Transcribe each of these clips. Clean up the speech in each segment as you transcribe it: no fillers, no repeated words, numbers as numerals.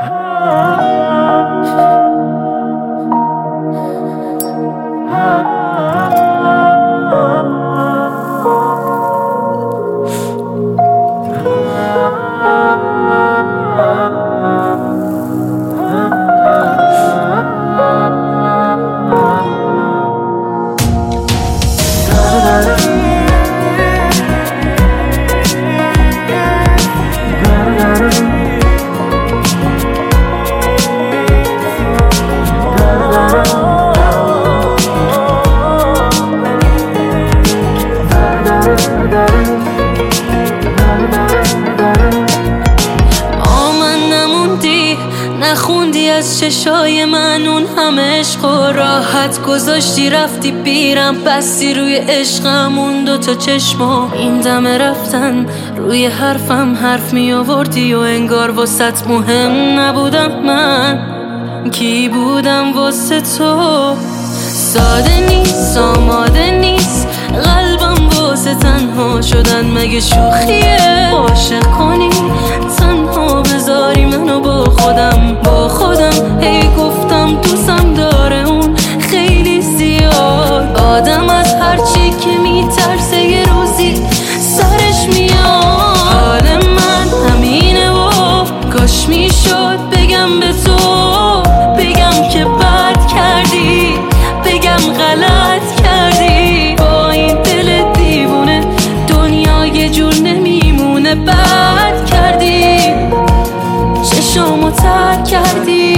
نخوندی از چشای من اون همه عشق و راحت گذاشتی رفتی بیرم بستی روی عشقمون دوتا چشما این دم رفتن روی حرفم حرف می آوردی و انگار واسط مهم نبودم من کی بودم واسه تو ساده نیست آماده نیست قلبم واسه تنها شدن مگه شوخیه عاشق کنی تنها بذاری منو با خودم هی گفتم دوستم داره اون خیلی زیاد آدم از هرچی که میترسه یه روزی سرش میاد حال من همینه و کاش میشد بگم به تو بگم که بد کردی بگم غلط کردی با این دل دیوونه دنیا یه جور نمیمونه بد کردی چشامو تر کردی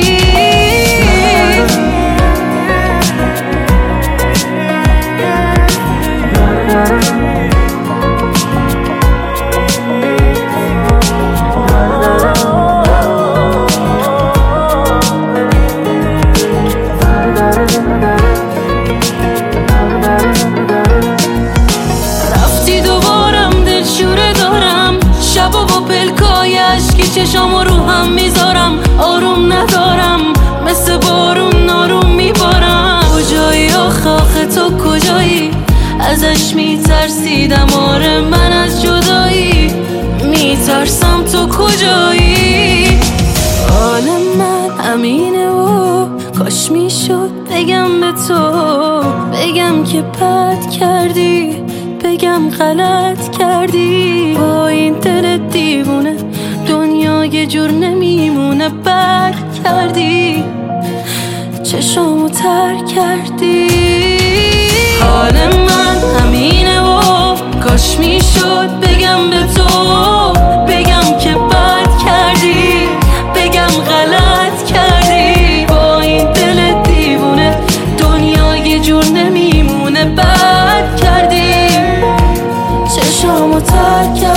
چشامو رو هم میذارم آروم ندارم مثل بارون ناروم میبارم کجایی آخه تو کجایی ازش میترسیدم آره من از جدایی میترسم تو کجایی حال من همینه و کاش میشد بگم به تو بگم که بد کردی بگم غلط کردی با این دل دیوونه دنیا یه جور نمیمونه بر کردی چشامو تر کردی حال من همینه و کاش میشد بگم به تو بگم که بد کردی بگم غلط کردی با این دل دیوونه دنیا یه جور نمیمونه بد کردی چشامو تر کردی